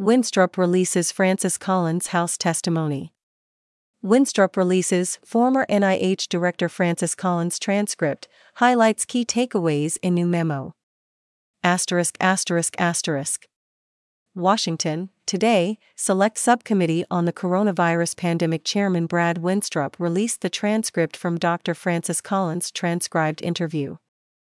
Winstrup releases Francis Collins' House testimony. Winstrup releases former NIH Director Francis Collins' transcript, highlights key takeaways in new memo. Washington, today, Select Subcommittee on the Coronavirus Pandemic Chairman Brad Winstrup released the transcript from Dr. Francis Collins' transcribed interview.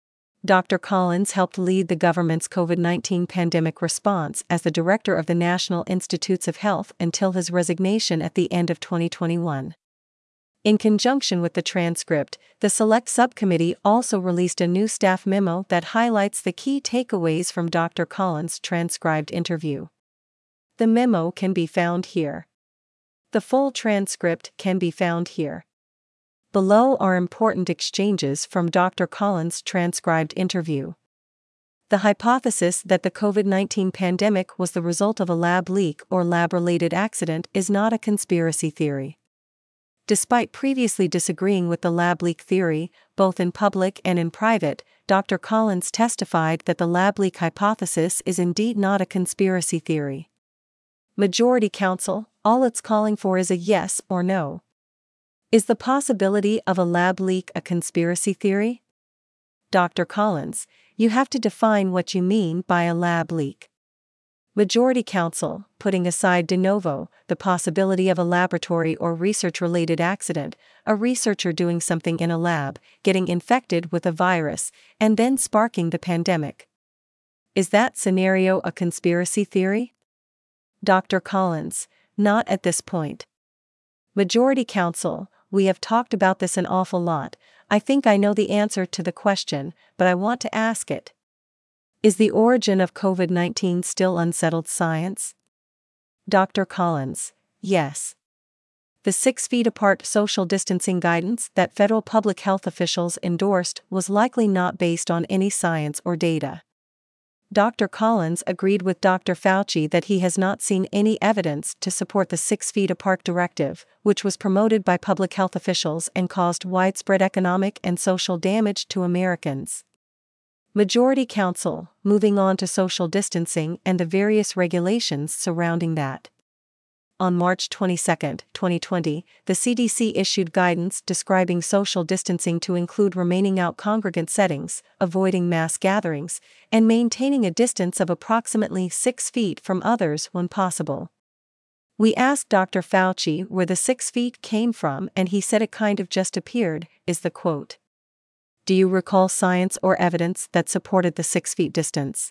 Dr. Collins helped lead the government's COVID-19 pandemic response as the director of the National Institutes of Health until his resignation at the end of 2021. In conjunction with the transcript, the Select Subcommittee also released a new staff memo that highlights the key takeaways from Dr. Collins' transcribed interview. The memo can be found here. The full transcript can be found here. Below are important exchanges from Dr. Collins' transcribed interview. The hypothesis that the COVID-19 pandemic was the result of a lab leak or lab-related accident is not a conspiracy theory. Despite previously disagreeing with the lab leak theory, both in public and in private, Dr. Collins testified that the lab leak hypothesis is indeed not a conspiracy theory. Majority Counsel, all it's calling for is a yes or no. Is the possibility of a lab leak a conspiracy theory? Dr. Collins, you have to define what you mean by a lab leak. Majority Counsel, putting aside de novo, the possibility of a laboratory or research-related accident, a researcher doing something in a lab, getting infected with a virus, and then sparking the pandemic. Is that scenario a conspiracy theory? Dr. Collins, not at this point. Majority Counsel, we have talked about this an awful lot. I think I know the answer to the question, but I want to ask it. Is the origin of COVID-19 still unsettled science? Dr. Collins, yes. The 6 feet apart social distancing guidance that federal public health officials endorsed was likely not based on any science or data. Dr. Collins agreed with Dr. Fauci that he has not seen any evidence to support the 6 feet apart directive, which was promoted by public health officials and caused widespread economic and social damage to Americans. Majority Counsel, moving on to social distancing and the various regulations surrounding that. On March 22, 2020, the CDC issued guidance describing social distancing to include remaining out congregate settings, avoiding mass gatherings, and maintaining a distance of approximately 6 feet from others when possible. We asked Dr. Fauci where the 6 feet came from, and he said it kind of just appeared, is the quote. Do you recall science or evidence that supported the 6 feet distance?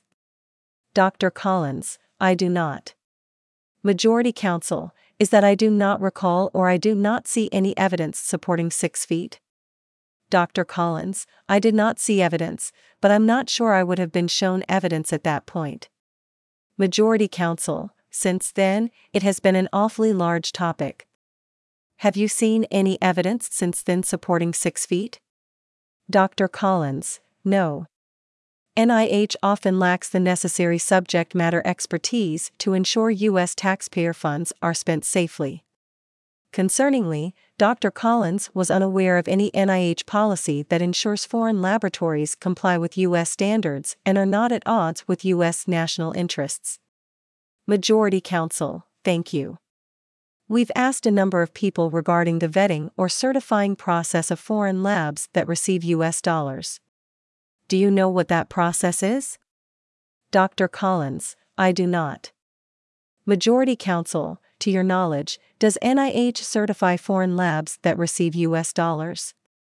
Dr. Collins, I do not. Majority Counsel, is that I do not recall or I do not see any evidence supporting 6 feet? Dr. Collins, I did not see evidence, but I'm not sure I would have been shown evidence at that point. Majority Counsel, since then, it has been an awfully large topic. Have you seen any evidence since then supporting 6 feet? Dr. Collins, no. NIH often lacks the necessary subject matter expertise to ensure U.S. taxpayer funds are spent safely. Concerningly, Dr. Collins was unaware of any NIH policy that ensures foreign laboratories comply with U.S. standards and are not at odds with U.S. national interests. Majority Counsel, thank you. We've asked a number of people regarding the vetting or certifying process of foreign labs that receive U.S. dollars. Do you know what that process is? Dr. Collins, I do not. Majority Counsel, to your knowledge, does NIH certify foreign labs that receive U.S. dollars?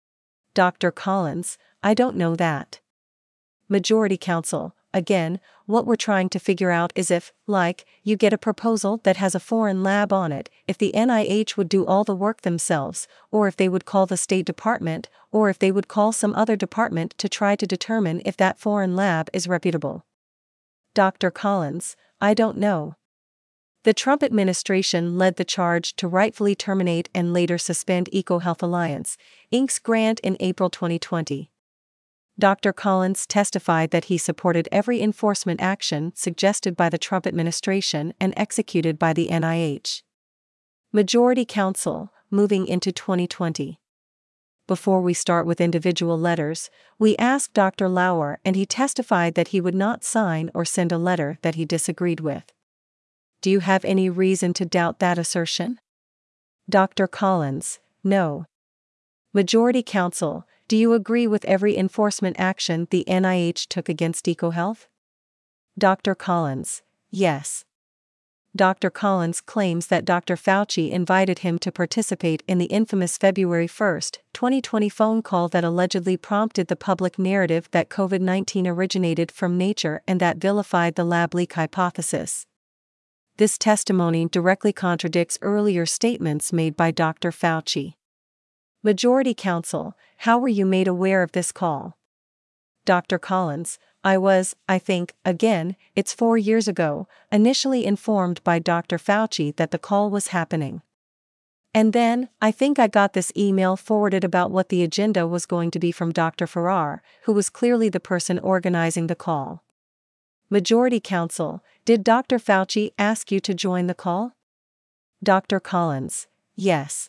Dr. Collins, I don't know that. Majority Counsel, again, what we're trying to figure out is if, like, you get a proposal that has a foreign lab on it, if the NIH would do all the work themselves, or if they would call the State Department, or if they would call some other department to try to determine if that foreign lab is reputable. Dr. Collins, I don't know. The Trump administration led the charge to rightfully terminate and later suspend EcoHealth Alliance, Inc.'s grant in April 2020. Dr. Collins testified that he supported every enforcement action suggested by the Trump administration and executed by the NIH. Majority Counsel, moving into 2020. Before we start with individual letters, we asked Dr. Lauer and he testified that he would not sign or send a letter that he disagreed with. Do you have any reason to doubt that assertion? Dr. Collins, no. Majority Counsel, do you agree with every enforcement action the NIH took against EcoHealth? Dr. Collins, yes. Dr. Collins claims that Dr. Fauci invited him to participate in the infamous February 1, 2020 phone call that allegedly prompted the public narrative that COVID-19 originated from nature and that vilified the lab leak hypothesis. This testimony directly contradicts earlier statements made by Dr. Fauci. Majority Counsel, how were you made aware of this call? Dr. Collins, I think, again, it's 4 years ago, initially informed by Dr. Fauci that the call was happening. And then, I think I got this email forwarded about what the agenda was going to be from Dr. Farrar, who was clearly the person organizing the call. Majority Counsel, did Dr. Fauci ask you to join the call? Dr. Collins, yes.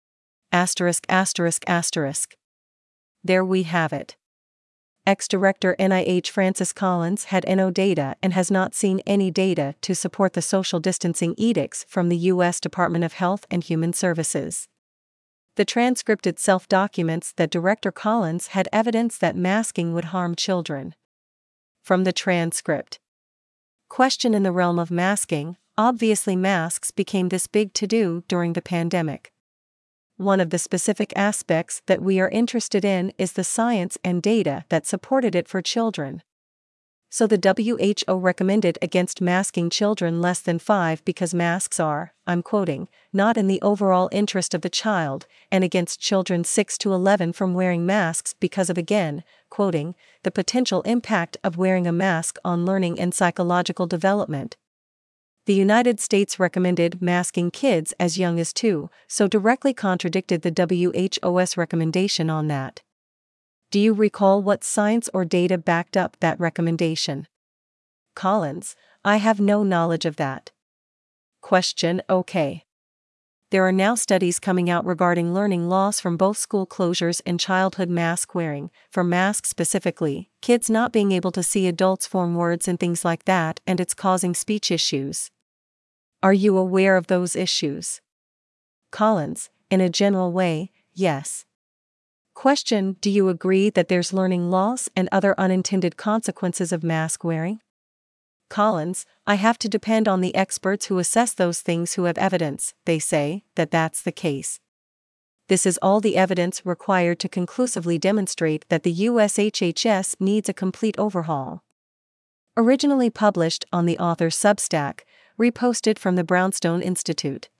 There we have it. Ex-Director NIH Francis Collins had no data and has not seen any data to support the social distancing edicts from the U.S. Department of Health and Human Services. The transcript itself documents that Director Collins had evidence that masking would harm children. From the transcript. Question: in the realm of masking, obviously masks became this big to-do during the pandemic. One of the specific aspects that we are interested in is the science and data that supported it for children. So the WHO recommended against masking children less than 5 because masks are, I'm quoting, not in the overall interest of the child, and against children 6 to 11 from wearing masks because of, again, quoting, the potential impact of wearing a mask on learning and psychological development. The United States recommended masking kids as young as 2, so directly contradicted the WHO's recommendation on that. Do you recall what science or data backed up that recommendation? Collins, I have no knowledge of that. Question: okay. There are now studies coming out regarding learning loss from both school closures and childhood mask wearing, for masks specifically, kids not being able to see adults form words and things like that, and it's causing speech issues. Are you aware of those issues? Collins, in a general way, yes. Question: do you agree that there's learning loss and other unintended consequences of mask wearing? Collins, I have to depend on the experts who assess those things who have evidence, they say, that that's the case. This is all the evidence required to conclusively demonstrate that the US HHS needs a complete overhaul. Originally published on the author's Substack, reposted from the Brownstone Institute.